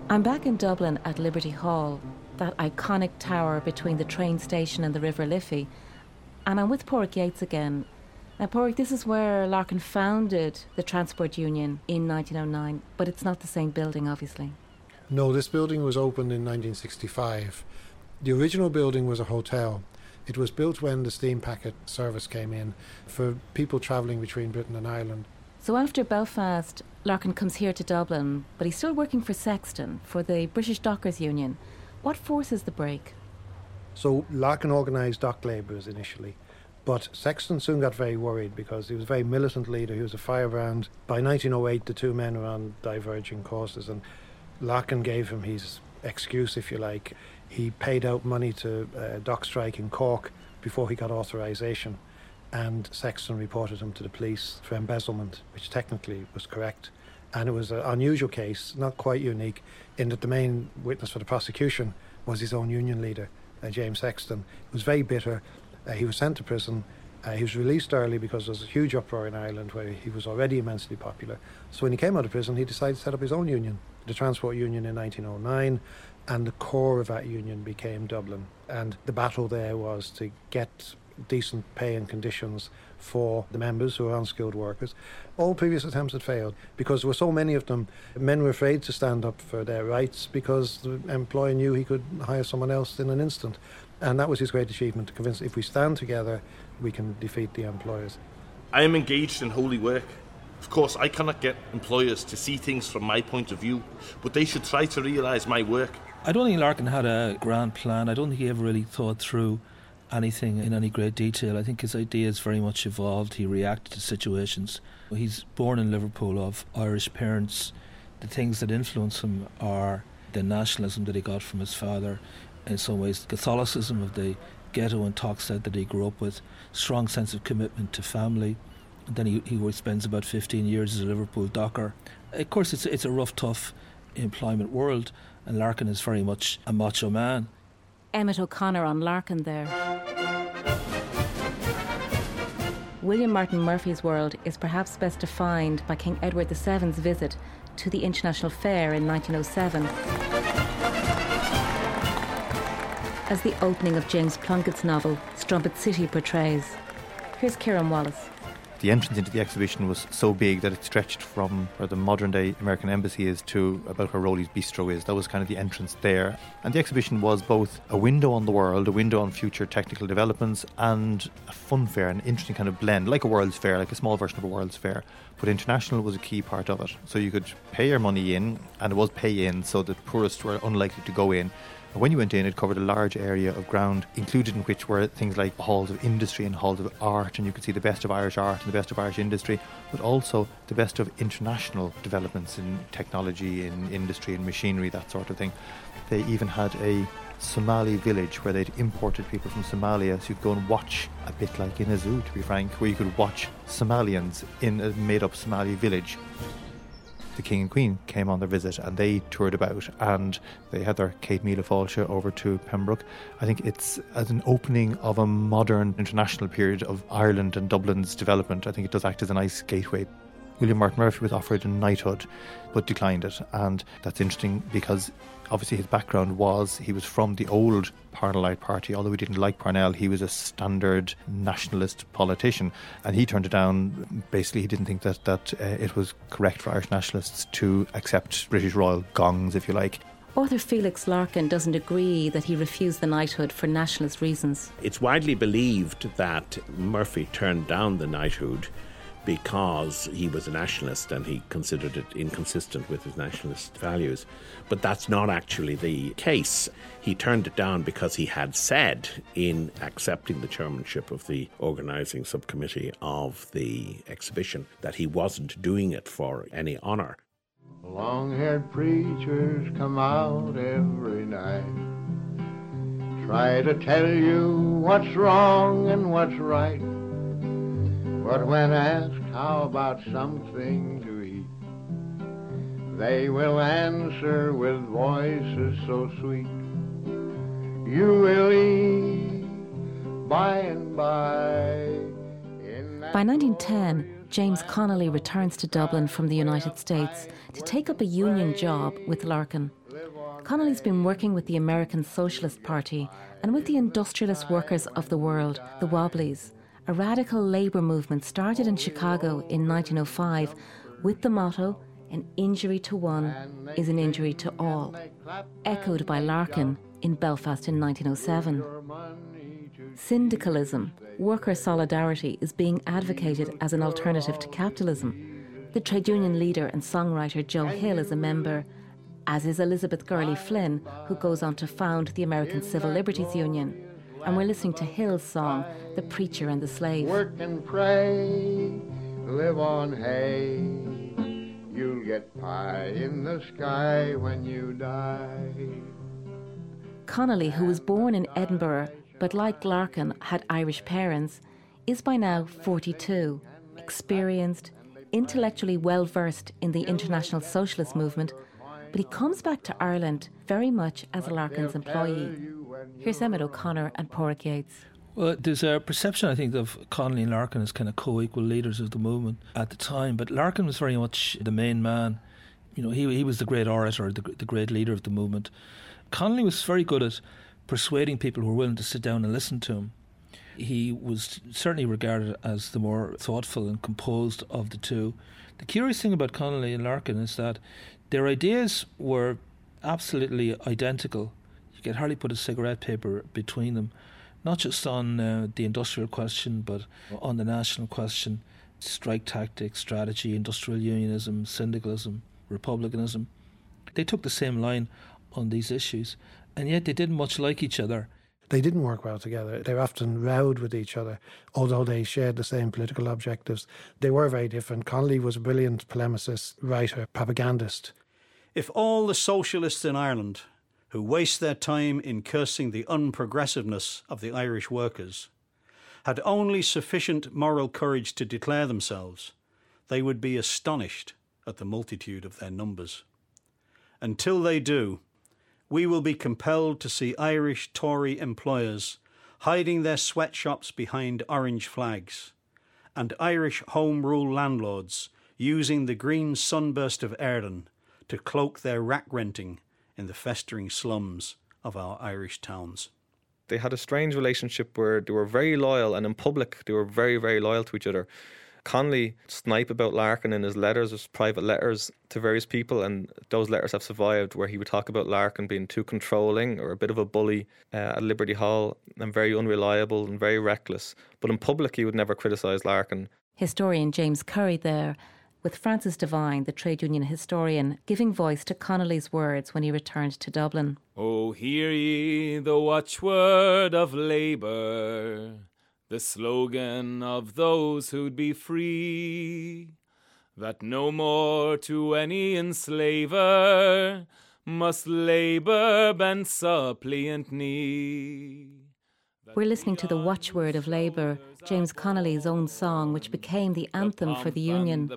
I'm back in Dublin at Liberty Hall, that iconic tower between the train station and the River Liffey, and I'm with Pádraig Yates again. Now, Pádraig, this is where Larkin founded the Transport Union in 1909, but it's not the same building, obviously. No, this building was opened in 1965. The original building was a hotel. It was built when the steam packet service came in for people travelling between Britain and Ireland. So after Belfast, Larkin comes here to Dublin, but he's still working for Sexton, for the British Dockers Union. What forces the break? So Larkin organised dock labourers initially, but Sexton soon got very worried because he was a very militant leader. He was a firebrand. By 1908, the two men were on diverging courses, and Larkin gave him his excuse, if you like. He paid out money to dock strike in Cork before he got authorisation, and Sexton reported him to the police for embezzlement, which technically was correct. And it was an unusual case, not quite unique, in that the main witness for the prosecution was his own union leader, James Sexton. He was very bitter. He was sent to prison. He was released early because there was a huge uproar in Ireland where he was already immensely popular. So when he came out of prison, he decided to set up his own union, the Transport Union, in 1909, and the core of that union became Dublin. And the battle there was to get decent pay and conditions for the members who were unskilled workers. All previous attempts had failed because there were so many of them. Men were afraid to stand up for their rights because the employer knew he could hire someone else in an instant. And that was his great achievement, to convince if we stand together, we can defeat the employers. I am engaged in holy work. Of course, I cannot get employers to see things from my point of view, but they should try to realise my work. I don't think Larkin had a grand plan. I don't think he ever really thought through anything in any great detail. I think his ideas very much evolved. He reacted to situations. He's born in Liverpool of Irish parents. The things that influence him are the nationalism that he got from his father, in some ways Catholicism of the ghetto and Toxteth that he grew up with, strong sense of commitment to family. And then he spends about 15 years as a Liverpool docker. Of course, it's a rough, tough employment world, and Larkin is very much a macho man. Emmett O'Connor on Larkin there. William Martin Murphy's world is perhaps best defined by King Edward VII's visit to the International Fair in 1907 as the opening of James Plunkett's novel Strumpet City portrays. Here's Kieran Wallace. The entrance into the exhibition was so big that it stretched from where the modern-day American Embassy is to about where Rowley's Bistro is. That was kind of the entrance there. And the exhibition was both a window on the world, a window on future technical developments, and a fun fair, an interesting kind of blend, like a World's Fair, like a small version of a World's Fair. But international was a key part of it. So you could pay your money in, and it was pay in, so the tourists were unlikely to go in. And when you went in, it covered a large area of ground, included in which were things like halls of industry and halls of art, and you could see the best of Irish art and the best of Irish industry, but also the best of international developments in technology, in industry, in machinery, that sort of thing. They even had a Somali village where they'd imported people from Somalia, so you'd go and watch, a bit like in a zoo, to be frank, where you could watch Somalians in a made-up Somali village. The King and Queen came on their visit and they toured about, and they had their Kate Míle Fáilte over to Pembroke. I think it's as an opening of a modern international period of Ireland and Dublin's development. I think it does act as a nice gateway. William Martin Murphy was offered a knighthood but declined it, and that's interesting because obviously his background was he was from the old Parnellite party. Although he didn't like Parnell, he was a standard nationalist politician, and he turned it down. Basically, he didn't think that it was correct for Irish nationalists to accept British royal gongs, if you like. Author Felix Larkin doesn't agree that he refused the knighthood for nationalist reasons. It's widely believed that Murphy turned down the knighthood because he was a nationalist and he considered it inconsistent with his nationalist values. But that's not actually the case. He turned it down because he had said in accepting the chairmanship of the organising subcommittee of the exhibition that he wasn't doing it for any honour. Long-haired preachers come out every night, try to tell you what's wrong and what's right. But when asked how about something to eat, they will answer with voices so sweet, you will eat by and by. By 1910, James Connolly returns to Dublin from the United States to take up a union job with Larkin. Connolly's been working with the American Socialist Party and with the industrialist workers of the world, the Wobblies, a radical labour movement started in Chicago in 1905 with the motto, "An injury to one is an injury to all," echoed by Larkin in Belfast in 1907. Syndicalism, worker solidarity, is being advocated as an alternative to capitalism. The trade union leader and songwriter Joe Hill is a member, as is Elizabeth Gurley Flynn, who goes on to found the American Civil Liberties Union. And we're listening to Hill's song, "The Preacher and the Slave." Work and pray, live on hay. You'll get pie in the sky when you die. Connolly, who was born in Edinburgh but like Larkin had Irish parents, is by now 42, experienced, intellectually well versed in the international socialist movement, but he comes back to Ireland very much as Larkin's employee. Here's Emmett O'Connor and Pádraig Yates. Well, there's a perception, I think, of Connolly and Larkin as kind of co-equal leaders of the movement at the time, but Larkin was very much the main man. You know, he was the great orator, the great leader of the movement. Connolly was very good at persuading people who were willing to sit down and listen to him. He was certainly regarded as the more thoughtful and composed of the two. The curious thing about Connolly and Larkin is that their ideas were absolutely identical. You could hardly put a cigarette paper between them, not just on the industrial question, but on the national question, strike tactics, strategy, industrial unionism, syndicalism, republicanism. They took the same line on these issues, and yet they didn't much like each other. They didn't work well together. They were often rowed with each other, although they shared the same political objectives. They were very different. Connolly was a brilliant polemicist, writer, propagandist. If all the socialists in Ireland who waste their time in cursing the unprogressiveness of the Irish workers had only sufficient moral courage to declare themselves, they would be astonished at the multitude of their numbers. Until they do, we will be compelled to see Irish Tory employers hiding their sweatshops behind orange flags, and Irish Home Rule landlords using the green sunburst of Éirinn to cloak their rack renting in the festering slums of our Irish towns. They had a strange relationship where they were very loyal, and in public they were very, very loyal to each other. Connolly snipe about Larkin in his letters, his private letters to various people, and those letters have survived, where he would talk about Larkin being too controlling or a bit of a bully at Liberty Hall, and very unreliable and very reckless. But in public he would never criticise Larkin. Historian James Curry there, with Francis Devine, the trade union historian, giving voice to Connolly's words when he returned to Dublin. Oh, hear ye the watchword of labour, the slogan of those who'd be free, that no more to any enslaver must labour bend suppliant knee. We're listening to the watchword of labour, James Connolly's own song, which became the anthem for the Union.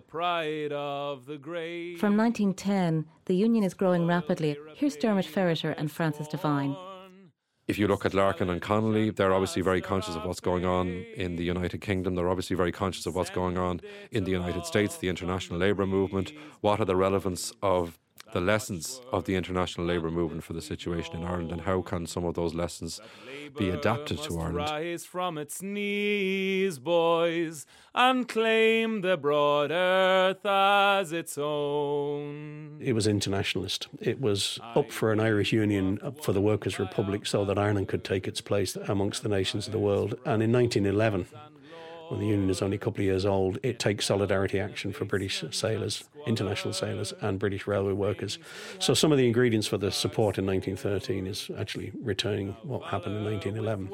From 1910, the Union is growing rapidly. Here's Dermot Ferreter and Francis Devine. If you look at Larkin and Connolly, they're obviously very conscious of what's going on in the United Kingdom. They're obviously very conscious of what's going on in the United States, the international labour movement. What are the relevance of the lessons of the international labour movement for the situation in Ireland, and how can some of those lessons be adapted to Ireland? Rise from its knees, boys, and claim the broad earth as its own. It was internationalist. It was up for an Irish Union, up for the Workers' Republic, so that Ireland could take its place amongst the nations of the world. And in 1911, when the Union is only a couple of years old, it takes solidarity action for British sailors, international sailors, and British railway workers. So some of the ingredients for the support in 1913 is actually returning what happened in 1911.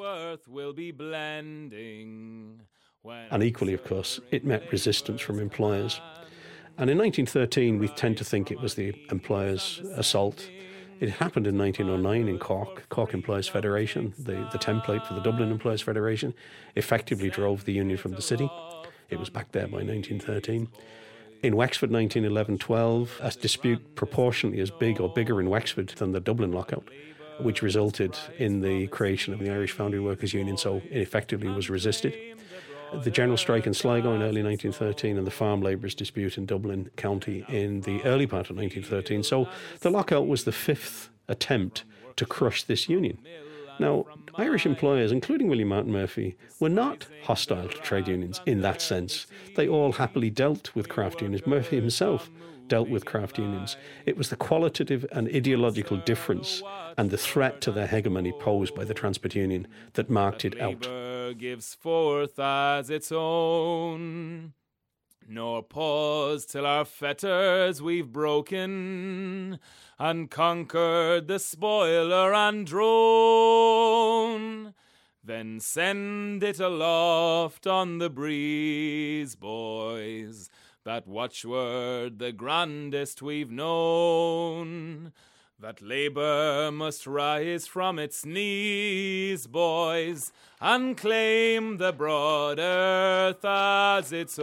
And equally, of course, it met resistance from employers. And in 1913, we tend to think it was the employers' assault. It happened in 1909 in Cork Employers Federation. The template for the Dublin Employers Federation effectively drove the union from the city. It was back there by 1913. In Wexford, 1911-12, a dispute proportionately as big or bigger in Wexford than the Dublin lockout, which resulted in the creation of the Irish Foundry Workers Union, so it effectively was resisted. The general strike in Sligo in early 1913 and the farm labourers dispute in Dublin County in the early part of 1913. So the lockout was the fifth attempt to crush this union. Now, Irish employers, including William Martin Murphy, were not hostile to trade unions in that sense. They all happily dealt with craft unions. Murphy himself dealt with craft unions. It was the qualitative and ideological difference and the threat to their hegemony posed by the Transport Union that marked it out. Gives forth as its own, nor pause till our fetters we've broken and conquered the spoiler and drone. Then send it aloft on the breeze, boys, that watchword the grandest we've known. That labour must rise from its knees, boys, and claim the broad earth as its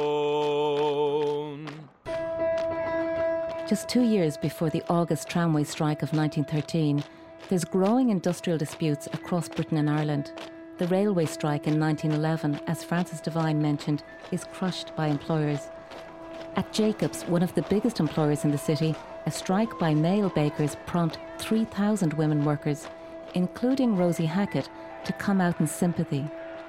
own. Just 2 years before the August tramway strike of 1913, there's growing industrial disputes across Britain and Ireland. The railway strike in 1911, as Francis Devine mentioned, is crushed by employers. At Jacobs, one of the biggest employers in the city, a strike by male bakers prompt 3,000 women workers, including Rosie Hackett, to come out in sympathy.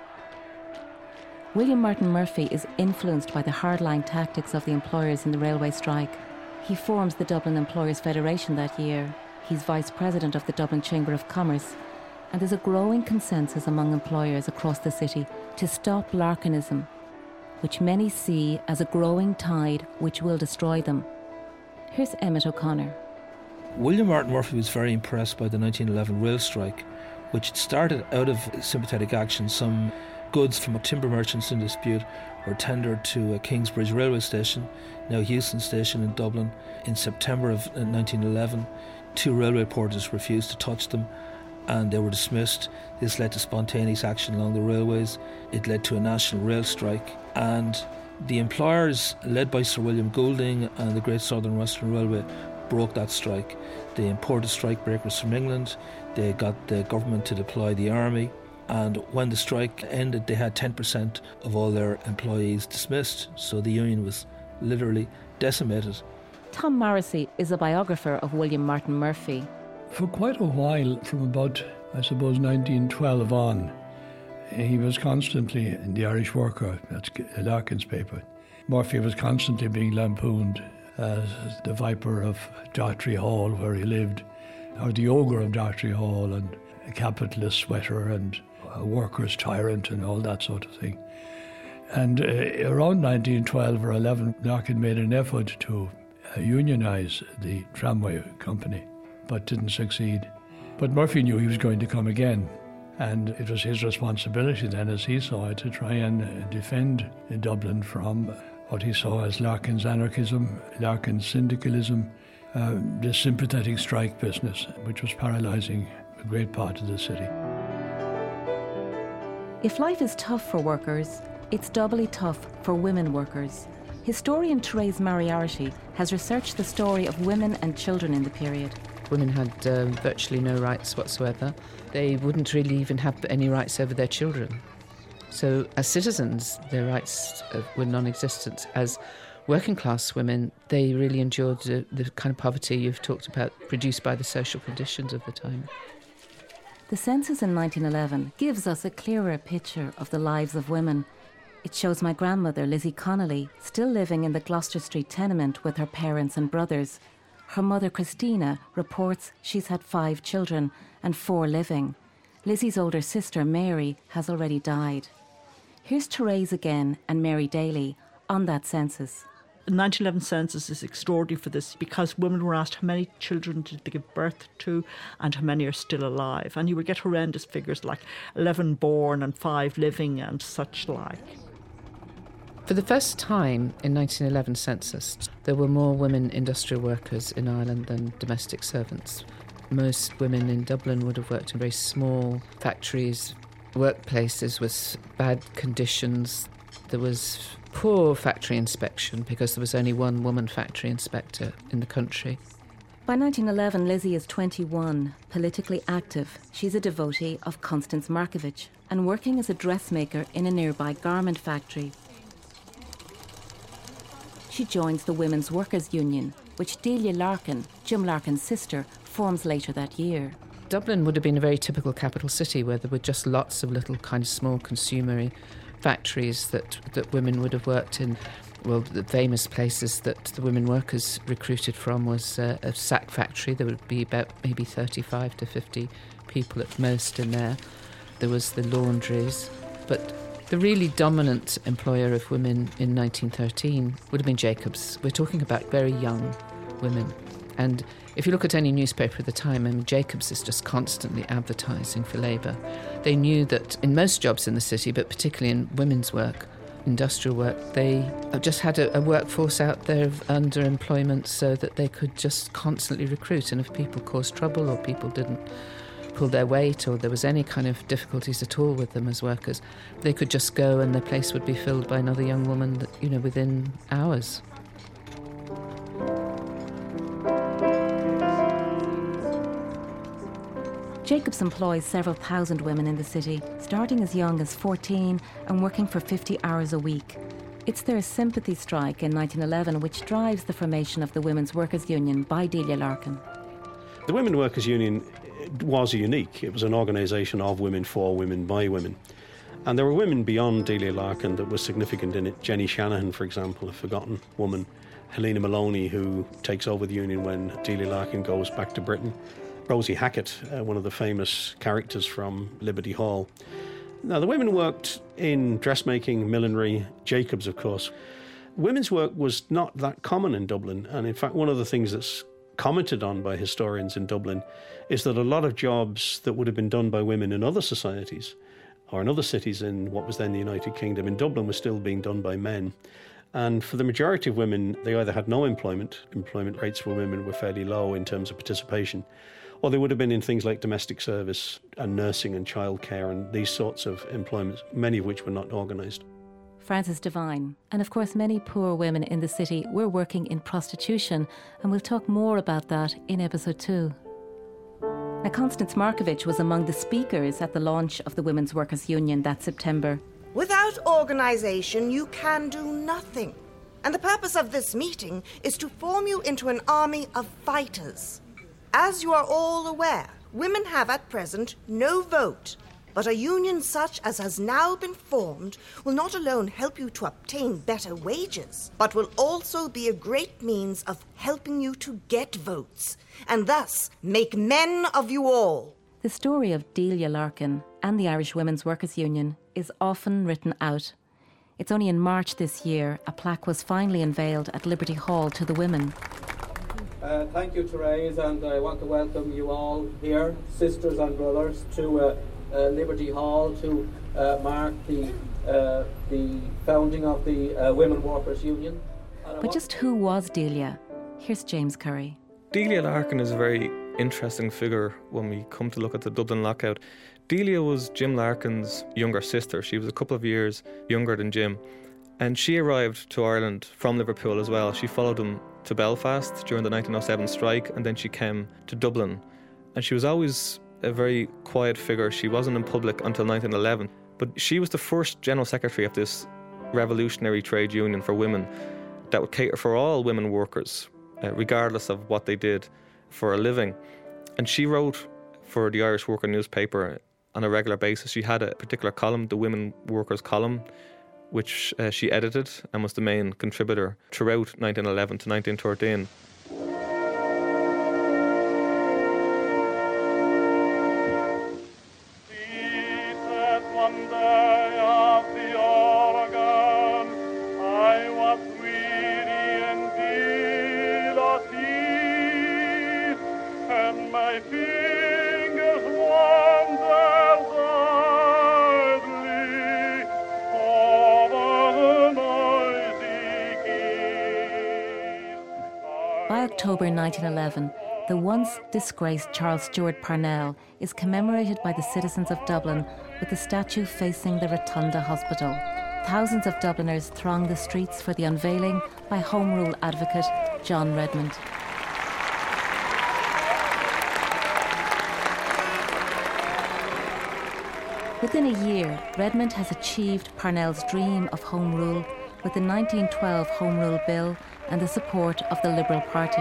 William Martin Murphy is influenced by the hardline tactics of the employers in the railway strike. He forms the Dublin Employers' Federation that year. He's vice president of the Dublin Chamber of Commerce. And there's a growing consensus among employers across the city to stop Larkinism, which many see as a growing tide which will destroy them. Here's Emmett O'Connor. William Martin Murphy was very impressed by the 1911 rail strike, which started out of sympathetic action. Some goods from timber merchants in dispute were tendered to Kingsbridge railway station, now Euston Station in Dublin, in September of 1911. 2 railway porters refused to touch them and they were dismissed. This led to spontaneous action along the railways. It led to a national rail strike, and the employers, led by Sir William Goulding and the Great Southern Western Railway, broke that strike. They imported strikebreakers from England. They got the government to deploy the army. And when the strike ended, they had 10% of all their employees dismissed. So the union was literally decimated. Tom Morrissey is a biographer of William Martin Murphy. For quite a while, from about, I suppose, 1912 on, he was constantly in the Irish Worker, that's Larkin's paper. Murphy was constantly being lampooned as the viper of Dartry Hall, where he lived, or the ogre of Dartry Hall, and a capitalist sweater, and a worker's tyrant, and all that sort of thing. And around 1912 or 11, Larkin made an effort to unionise the tramway company, but didn't succeed. But Murphy knew he was going to come again, and it was his responsibility then, as he saw it, to try and defend Dublin from what he saw as Larkin's anarchism, Larkin's syndicalism, the sympathetic strike business, which was paralysing a great part of the city. If life is tough for workers, it's doubly tough for women workers. Historian Therese Moriarty has researched the story of women and children in the period. Women had virtually no rights whatsoever. They wouldn't really even have any rights over their children. So as citizens, their rights were non-existent. As working class women, they really endured the kind of poverty you've talked about, produced by the social conditions of the time. The census in 1911 gives us a clearer picture of the lives of women. It shows my grandmother, Lizzie Connolly, still living in the Gloucester Street tenement with her parents and brothers. Her mother, Christina, reports she's had 5 children and 4 living. Lizzie's older sister, Mary, has already died. Here's Therese again and Mary Daly on that census. The 1911 census is extraordinary for this because women were asked how many children did they give birth to and how many are still alive. And you would get horrendous figures like 11 born and 5 living and such like. For the first time in 1911 census, there were more women industrial workers in Ireland than domestic servants. Most women in Dublin would have worked in very small factories, workplaces with bad conditions. There was poor factory inspection because there was only one woman factory inspector in the country. By 1911, Lizzie is 21, politically active. She's a devotee of Constance Markievicz and working as a dressmaker in a nearby garment factory. She joins the Women's Workers' Union, which Delia Larkin, Jim Larkin's sister, forms later that year. Dublin would have been a very typical capital city where there were just lots of little kind of small consumery factories that women would have worked in. Well, the famous places that the women workers recruited from was a sack factory. There would be about maybe 35 to 50 people at most in there. There was the laundries. But the really dominant employer of women in 1913 would have been Jacobs. We're talking about very young women. And if you look at any newspaper at the time, I mean, Jacobs is just constantly advertising for labour. They knew that in most jobs in the city, but particularly in women's work, industrial work, they just had a workforce out there of underemployment so that they could just constantly recruit. And if people caused trouble or people didn't pull their weight or there was any kind of difficulties at all with them as workers, they could just go and their place would be filled by another young woman that, you know, within hours. Jacobs employs several thousand women in the city, starting as young as 14 and working for 50 hours a week. It's their sympathy strike in 1911 which drives the formation of the Women's Workers' Union by Delia Larkin. The Women Workers' Union was unique. It was an organisation of women, for women, by women. And there were women beyond Delia Larkin that were significant in it. Jenny Shanahan, for example, a forgotten woman. Helena Maloney, who takes over the union when Delia Larkin goes back to Britain. Rosie Hackett, one of the famous characters from Liberty Hall. Now, the women worked in dressmaking, millinery, Jacobs, of course. Women's work was not that common in Dublin, and in fact, one of the things that's commented on by historians in Dublin is that a lot of jobs that would have been done by women in other societies or in other cities in what was then the United Kingdom, in Dublin, were still being done by men. And for the majority of women, they either had no employment rates for women were fairly low in terms of participation, or they would have been in things like domestic service and nursing and childcare and these sorts of employments, many of which were not organised. Frances Devine, and of course many poor women in the city were working in prostitution, and we'll talk more about that in episode 2. Now, Constance Markovich was among the speakers at the launch of the Women's Workers' Union that September. Without organisation, you can do nothing. And the purpose of this meeting is to form you into an army of fighters. As you are all aware, women have at present no vote, but a union such as has now been formed will not alone help you to obtain better wages, but will also be a great means of helping you to get votes, and thus make men of you all. The story of Delia Larkin and the Irish Women's Workers' Union is often written out. It's only in March this year a plaque was finally unveiled at Liberty Hall to the women. Thank you, Therese, and I want to welcome you all here, sisters and brothers, to Liberty Hall to mark the founding of the Women Workers' Union. But just who was Delia? Here's James Curry. Delia Larkin is a very interesting figure when we come to look at the Dublin lockout. Delia was Jim Larkin's younger sister. She was a couple of years younger than Jim. And she arrived to Ireland from Liverpool as well. She followed him to Belfast during the 1907 strike, and then she came to Dublin. And she was always a very quiet figure. She wasn't in public until 1911. But she was the first General Secretary of this revolutionary trade union for women that would cater for all women workers, regardless of what they did for a living. And she wrote for the Irish Worker newspaper on a regular basis. She had a particular column, the Women Workers column, which she edited and was the main contributor throughout 1911 to 1913. October 1911, the once disgraced Charles Stewart Parnell is commemorated by the citizens of Dublin with a statue facing the Rotunda Hospital. Thousands of Dubliners throng the streets for the unveiling by Home Rule advocate John Redmond. Within a year, Redmond has achieved Parnell's dream of Home Rule with the 1912 Home Rule Bill and the support of the Liberal Party.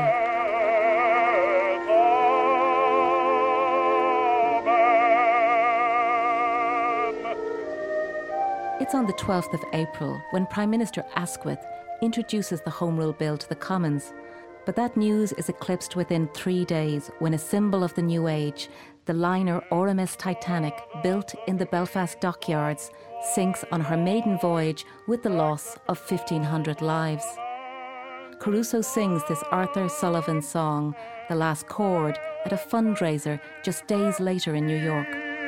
It's on the 12th of April when Prime Minister Asquith introduces the Home Rule Bill to the Commons. But that news is eclipsed within 3 days when a symbol of the new age, the liner RMS Titanic, built in the Belfast dockyards, sinks on her maiden voyage with the loss of 1,500 lives. Caruso sings this Arthur Sullivan song, The Last Chord, at a fundraiser just days later in New York.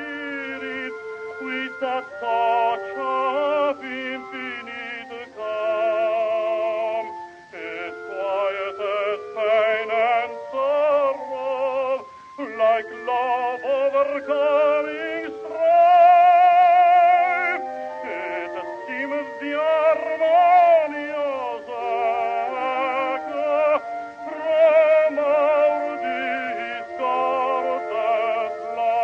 Like love overcoming strife, it seems the harmonious echo from our discordant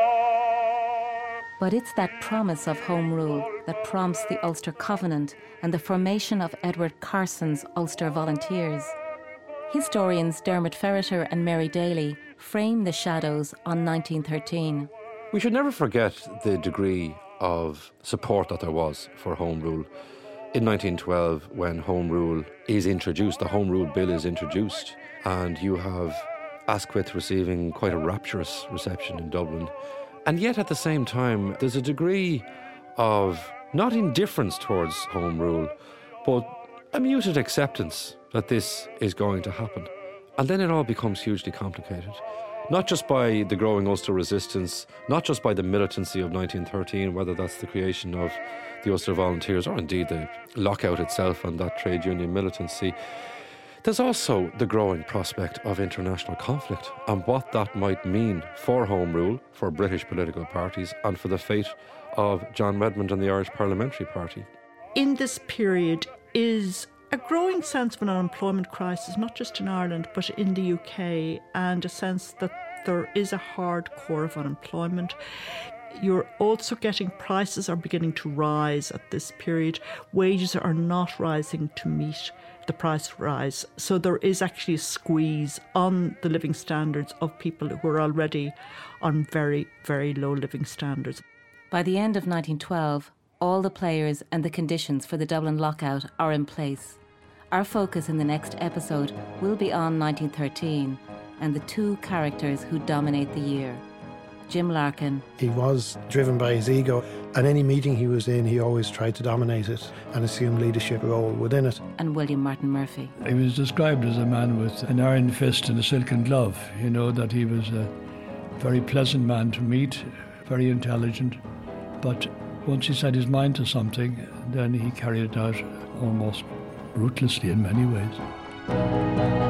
life. But it's that promise of Home Rule that prompts the Ulster Covenant and the formation of Edward Carson's Ulster Volunteers. Historians Dermot Ferreter and Mary Daly frame the shadows on 1913. We should never forget the degree of support that there was for Home Rule. In 1912, when Home Rule is introduced, the Home Rule Bill is introduced, and you have Asquith receiving quite a rapturous reception in Dublin. And yet at the same time, there's a degree of not indifference towards Home Rule, but a muted acceptance that this is going to happen. And then it all becomes hugely complicated. Not just by the growing Ulster resistance, not just by the militancy of 1913, whether that's the creation of the Ulster Volunteers or indeed the lockout itself and that trade union militancy. There's also the growing prospect of international conflict and what that might mean for Home Rule, for British political parties, and for the fate of John Redmond and the Irish Parliamentary Party. In this period is a growing sense of an unemployment crisis, not just in Ireland, but in the UK, and a sense that there is a hard core of unemployment. You're also getting prices are beginning to rise at this period. Wages are not rising to meet the price rise. So there is actually a squeeze on the living standards of people who are already on very, very low living standards. By the end of 1912, all the players and the conditions for the Dublin lockout are in place. Our focus in the next episode will be on 1913 and the two characters who dominate the year. Jim Larkin. He was driven by his ego, and any meeting he was in, he always tried to dominate it and assume leadership role within it. And William Martin Murphy. He was described as a man with an iron fist and a silken glove. You know, that he was a very pleasant man to meet, very intelligent, but once he set his mind to something, then he carried it out almost ruthlessly in many ways.